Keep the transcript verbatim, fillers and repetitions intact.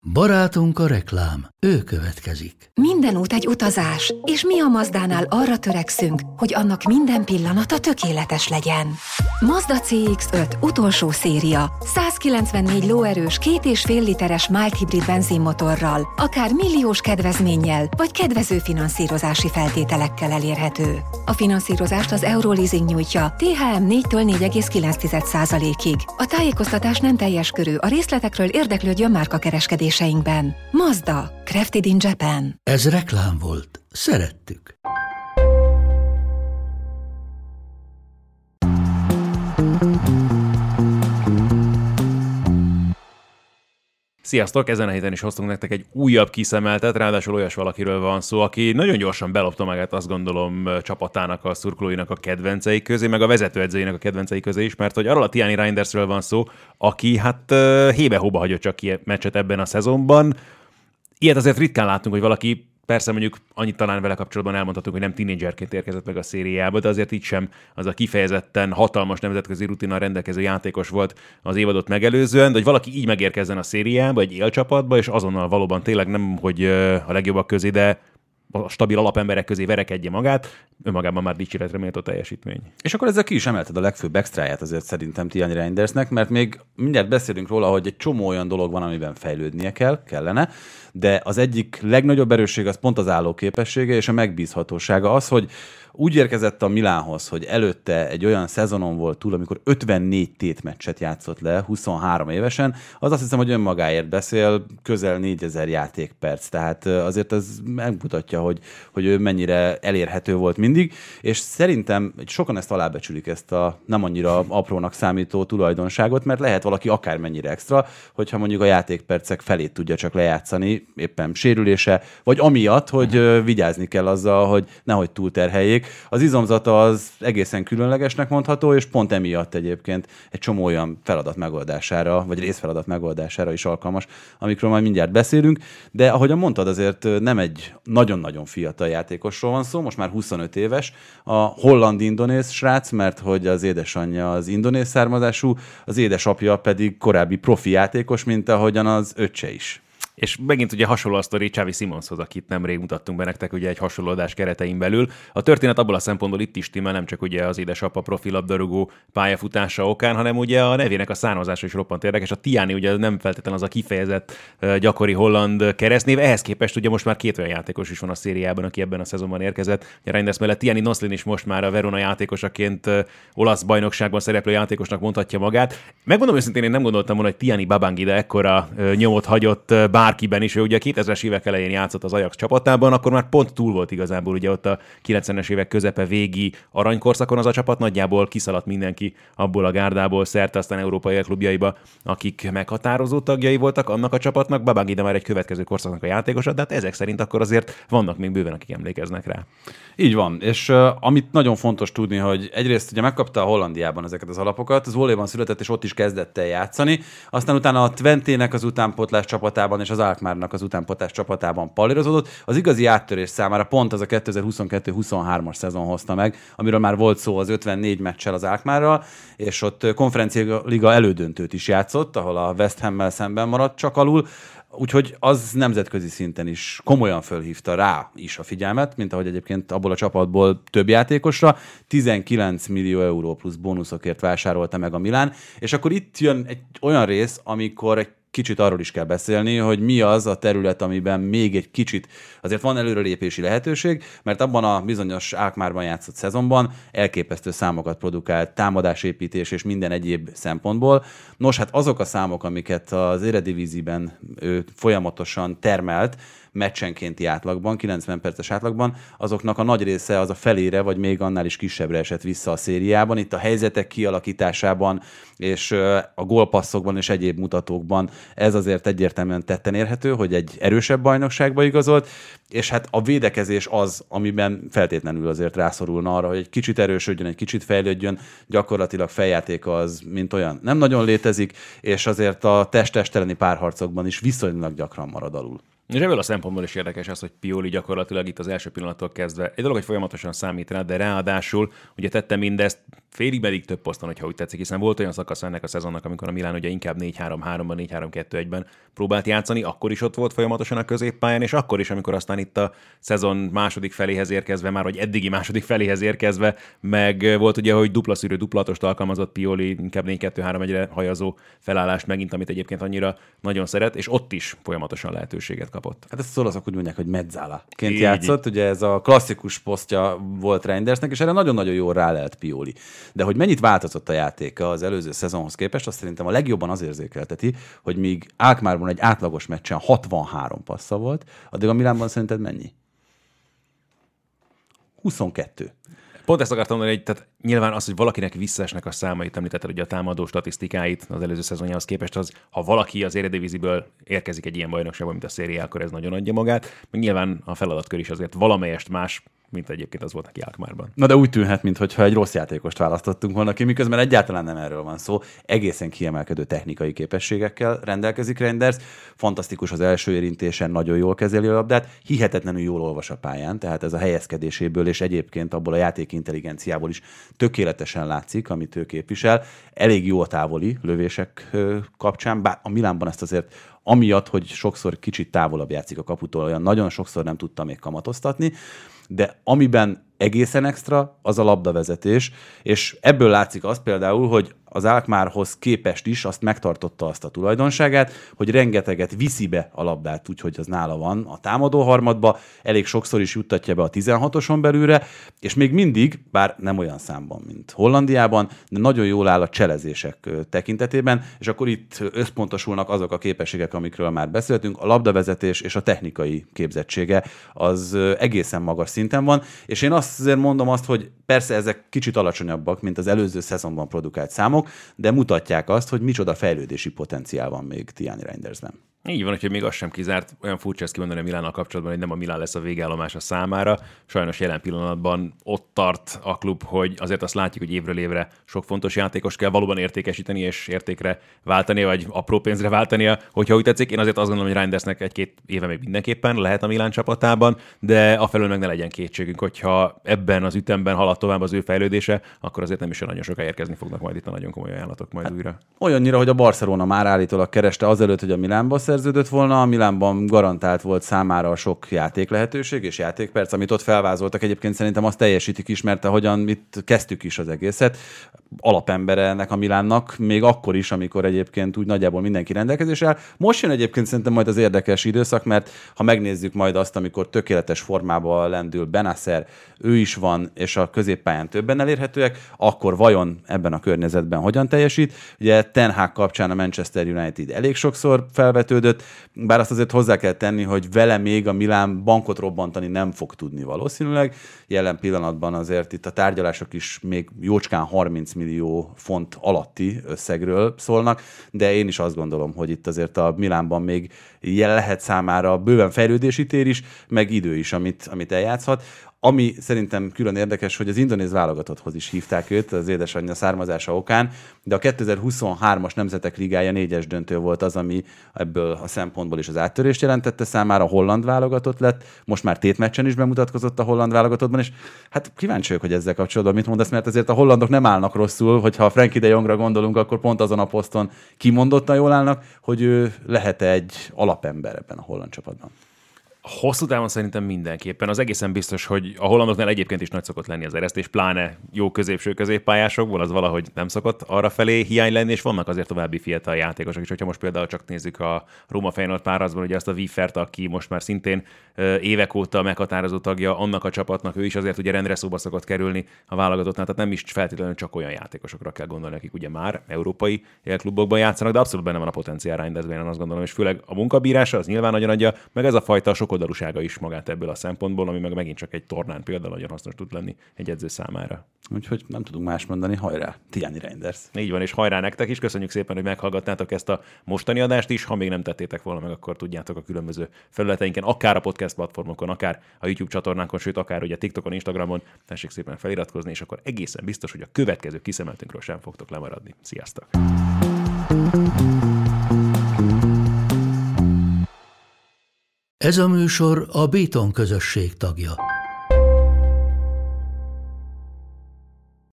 Barátunk a reklám, ő következik. Minden út egy utazás, és mi a Mazdánál arra törekszünk, hogy annak minden pillanata tökéletes legyen. Mazda cé iksz öt utolsó széria, százkilencvennégy lóerős, két és fél literes mild hibrid benzinmotorral, akár milliós kedvezménnyel, vagy kedvező finanszírozási feltételekkel elérhető. A finanszírozást az Euroleasing nyújtja, té há em négytől négy egész kilenc százalékig. A tájékoztatás nem teljes körű, a részletekről érdeklődjön márkakereskedéseinkben. Mazda, crafted in Japan. Ez reklám volt. Szerettük. Sziasztok! Ezen a héten is hoztunk nektek egy újabb kiszemeltet, ráadásul olyas valakiről van szó, aki nagyon gyorsan belopta magát, azt gondolom, csapatának, a szurkolóinak a kedvencei közé, meg a vezetőedzőjének a kedvencei közé is, mert hogy arról a Tiani Reindersről van szó, aki hát hébe-hóba hagyott csak ki meccset ebben a szezonban. Ilyet azért ritkán láttunk, hogy valaki, persze mondjuk annyit talán vele kapcsolatban elmondhatunk, hogy nem tínédzserként érkezett meg a szériába, de azért így sem az a kifejezetten hatalmas nemzetközi rutinnal rendelkező játékos volt az évadot megelőzően, de hogy valaki így megérkezzen a szériába, egy élcsapatba, és azonnal valóban tényleg nem, hogy a legjobbak közé, de a stabil alapemberek közé verekedje magát, önmagában már dicséretre méltó teljesítmény. És akkor ezzel ki is emelted a legfőbb extráját azért szerintem Tiani Reindersnek, mert még mindjárt beszélünk róla, hogy egy csomó olyan dolog van, amiben fejlődnie kell, kellene, de az egyik legnagyobb erősség az pont az állóképessége és a megbízhatósága. Az, hogy úgy érkezett a Milánhoz, hogy előtte egy olyan szezonon volt túl, amikor ötvennégy tétmeccset játszott le huszonhárom évesen, az azt hiszem, hogy önmagáért beszél, közel négyezer játékperc. Tehát azért ez megmutatja, hogy, hogy ő mennyire elérhető volt mindig, és szerintem sokan ezt alábecsülik, ezt a nem annyira aprónak számító tulajdonságot, mert lehet valaki akármennyire extra, hogyha mondjuk a játékpercek felét tudja csak lejátszani, éppen sérülése, vagy amiatt, hogy vigyázni kell azzal, hogy nehogy túlterheljék. Az izomzata az egészen különlegesnek mondható, és pont emiatt egyébként egy csomó olyan feladat megoldására, vagy részfeladat megoldására is alkalmas, amikről majd mindjárt beszélünk, de ahogyan mondtad, azért nem egy nagyon-nagyon fiatal játékosról van szó, most már huszonöt éves, a holland-indonéz srác, mert hogy az édesanyja az indonéz származású, az édesapja pedig korábbi profi játékos, mint ahogyan az öccse is. És megint ugye hasonló a sztori Xavi Simonshoz, akit nemrég mutattunk be nektek ugye egy hasonlódás keretein belül. A történet abból a szempontból itt is stimmel, nem csak ugye az édesapa profi labdarúgó pályafutása okán, hanem ugye a nevének a származása is roppant érdekes. A Tiani ugye nem feltétlenül az a kifejezett gyakori holland keresztnév, ehhez képest ugye most már két olyan játékos is van a szériában, aki ebben a szezonban érkezett. A Reinders mellett Tiani Noslin is most már a Verona játékosaként olasz bajnokságban szereplő játékosnak mondhatja magát. Megmondom őszintén, én nem gondoltam volna, hogy Tiani Babangida ekkora nyomot hagyott bárkiben is, ő ugye a kétezres évek elején játszott az Ajax csapatában, akkor már pont túl volt igazából ugye ott a kilencvenes évek közepe végi aranykorszakon az a csapat, nagyjából kiszaladt mindenki abból a gárdából szerte aztán európai klubjaiba, akik meghatározó tagjai voltak annak a csapatnak. Babangida már egy következő korszaknak a játékosa, de hát ezek szerint akkor azért vannak még bőven, akik emlékeznek rá. Így van, és uh, amit nagyon fontos tudni, hogy egyrészt ugye megkapta a Hollandiában ezeket az alapokat, az volleyban született, és ott is kezdett el játszani, aztán utána a Twentének az utánpótlás csapatában és az Alkmaarnak az utánpótlás csapatában pallérozódott. Az igazi áttörés számára pont az a kétezer-huszonkettő huszonhármas szezon hozta meg, amiről már volt szó az ötvennégy meccsel az Alkmaarral, és ott konferencialiga elődöntőt is játszott, ahol a West Hammel szemben maradt csak alul. Úgyhogy az nemzetközi szinten is komolyan fölhívta rá is a figyelmet, mint ahogy egyébként abból a csapatból több játékosra. tizenkilenc millió euró plusz bónuszokért vásárolta meg a Milán, és akkor itt jön egy olyan rész, amikor egy kicsit arról is kell beszélni, hogy mi az a terület, amiben még egy kicsit azért van előrelépési lehetőség, mert abban a bizonyos Alkmaarban játszott szezonban elképesztő számokat produkált, támadásépítés és minden egyéb szempontból. Nos, hát azok a számok, amiket az Eredivíziben ő folyamatosan termelt, meccsenkénti átlagban, kilencven perces átlagban, azoknak a nagy része az a felére, vagy még annál is kisebbre esett vissza a szériában. Itt a helyzetek kialakításában és a gólpasszokban és egyéb mutatókban ez azért egyértelműen tetten érhető, hogy egy erősebb bajnokságba igazolt, és hát a védekezés az, amiben feltétlenül azért rászorulna arra, hogy egy kicsit erősödjön, egy kicsit fejlődjön, gyakorlatilag feljátéka az, mint olyan, nem nagyon létezik, és azért a test-test elleni párharcokban is viszonylag gyakran marad alul. És ebből a szempontból is érdekes az, hogy Pioli gyakorlatilag itt az első pillanattól kezdve egy dolog, hogy folyamatosan számít rá, de ráadásul ugye tette mindezt félig meddig több poszton, hogyha úgy tetszik, hiszen volt olyan szakasz ennek a szezonnak, amikor a Milán ugye inkább négy három háromban, négy három kettő egyben próbált játszani, akkor is ott volt folyamatosan a középpályán, és akkor is, amikor aztán itt a szezon második feléhez érkezve, már vagy eddigi második feléhez érkezve, meg volt ugye, hogy dupla szűrő, duplatost alkalmazott Pioli, inkább négy kettő három egyre hajazó felállást megint, amit egyébként annyira nagyon szeret, és ott is folyamatosan lehetőséget kapott. Hát ezt az olaszok úgy mondják, hogy mezzálaként játszott, ugye ez a klasszikus posztja volt Reindersnek, és erre nagyon-nagyon jól rá lehet Pioli. De hogy mennyit változott a játéka az előző szezonhoz képest, azt szerintem a legjobban az érzékelteti, hogy míg Alkmaarban egy átlagos meccsen hatvanhárom passza volt, addig a Milánban szerinted mennyi? huszonkettő. Pont ezt akartam mondani, hogy tehát nyilván az, hogy valakinek visszaesnek a számait, említetted ugye a támadó statisztikáit az előző szezonjához képest, az, ha valaki az Eredivisiből érkezik egy ilyen bajnokságban, mint a Serie A, akkor ez nagyon adja magát. Meg nyilván a feladatkör is azért valamelyest más, mint egyébként az volt neki Alkmaarban. Na de úgy tűnhet, mintha egy rossz játékost választottunk volna ki, miközben egyáltalán nem erről van szó. Egészen kiemelkedő technikai képességekkel rendelkezik Reinders. Fantasztikus az első érintésen, nagyon jól kezeli a labdát, hihetetlenül jól olvas a pályán, tehát ez a helyezkedéséből és egyébként abból a játék intelligenciából is tökéletesen látszik, amit ő képvisel. Elég jó a távoli lövések kapcsán, bár a Milánban ezt azért amiatt, hogy sokszor kicsit távolabb játszik a kaputól, olyan nagyon sokszor nem tudta még kamatoztatni, de amiben egészen extra, az a labdavezetés, és ebből látszik az például, hogy az Alkmaarhoz képest is azt megtartotta azt a tulajdonságát, hogy rengeteget viszi be a labdát, úgyhogy az nála van a támadó harmadba, elég sokszor is juttatja be a tizenhatoson belülre, és még mindig, bár nem olyan számban, mint Hollandiában, de nagyon jól áll a cselezések tekintetében, és akkor itt összpontosulnak azok a képességek, amikről már beszéltünk, a labdavezetés és a technikai képzettsége az egészen magas szinten van, és én azt azért mondom azt, hogy persze ezek kicsit alacsonyabbak, mint az előző szezonban produkált számok, de mutatják azt, hogy micsoda fejlődési potenciál van még Tiani Reindersben. Így van, hogy még azt sem kizárt, olyan furcsa ezt kimondani a Milánnal kapcsolatban, hogy nem a Milán lesz a végállomása számára. Sajnos jelen pillanatban ott tart a klub, hogy azért azt látjuk, hogy évről évre sok fontos játékos kell valóban értékesíteni és értékre váltani, vagy apró pénzre váltania, hogyha úgy tetszik. Én azért azt gondolom, hogy Reindersnek egy-két éve még mindenképpen lehet a Milán csapatában, de afelől meg ne legyen kétségünk, hogyha ebben az ütemben halad tovább az ő fejlődése, akkor azért nem is nagyon soká érkezni fognak majd itt a nagyon komoly ajánlatok majd hát, újra. Olyannyira, hogy a Barcelona már állítólag kereste azelőtt, hogy a Milánba szerződött volna, a Milánban garantált volt számára a sok játék lehetőség és játékperc, amit ott felvázoltak. Egyébként szerintem azt teljesítik is, mert ahogyan itt kezdtük is az egészet, alapembere ennek a Milánnak, még akkor is, amikor egyébként úgy nagyjából mindenki rendelkezésre áll. Most jön egyébként szerintem majd az érdekes időszak, mert ha megnézzük majd azt, amikor tökéletes formában lendül Benacer, ő is van, és a középpályán többen elérhetőek, akkor vajon ebben a környezetben hogyan teljesít? Ugye Ten Hag kapcsán a Manchester United elég sokszor felvetődött, bár azt azért hozzá kell tenni, hogy vele még a Milán bankot robbantani nem fog tudni valószínűleg. Jelen pillanatban azért itt a tárgyalások is még jócskán harminc millió font alatti összegről szólnak, de én is azt gondolom, hogy itt azért a Milánban még lehet számára bőven fejlődési tér is, meg idő is, amit, amit eljátszhat. Ami szerintem külön érdekes, hogy az indonéz válogatotthoz is hívták őt az édesanyja származása okán, de a kétezer-huszonhármas Nemzetek Ligája négyes döntő volt az, ami ebből a szempontból is az áttörést jelentette számára, a holland válogatott lett, most már tétmeccsen is bemutatkozott a holland válogatottban, és hát kíváncsi vagyok, hogy ezzel kapcsolatban mit mondasz, mert azért a hollandok nem állnak rosszul, hogyha a Frenkie de Jongra gondolunk, akkor pont azon a poszton kimondottan jól állnak, hogy ő lehet egy alapember ebben a holland csapatban. Hosszú távon szerintem mindenképpen. Az egészen biztos, hogy a hollandoknál egyébként is nagy szokott lenni az eresztés, pláne jó középső középpályásokból, az valahogy nem szokott arra felé hiány lenni, és vannak azért további fiatal játékosok is. Hogyha most például csak nézzük a Róma Feyenoord párharcban, ugye azt a Wiefert, aki most már szintén évek óta meghatározó tagja annak a csapatnak, ő is azért ugye rendre szóba szokott kerülni a válogatottnál, tehát nem is feltétlenül csak olyan játékosokra kell gondolni, akik ugye már európai klubokban játszanak, de abszolút benne van a potenciál Reindersben, én azt gondolom, és főleg a munkabírása az nyilván nagyon adja, meg ez a fajta sokoldalúsága is magát ebből a szempontból, ami meg megint csak egy tornán például nagyon hasznos tud lenni egy edző számára. Úgyhogy nem tudunk más mondani, hajrá, Tiani Reinders. Így van, és hajrá nektek is, köszönjük szépen, hogy meghallgatnátok ezt a mostani adást is, ha még nem tettétek volna meg, akkor tudjátok a különböző felületeinken, akár a podcast platformokon, akár a YouTube csatornánkon, sőt, akár ugye TikTokon, Instagramon, tessék szépen feliratkozni, és akkor egészen biztos, hogy a következő kiszemeltünkről sem fogtok lemaradni. Sziasztok! Ez a műsor a Béton közösség tagja.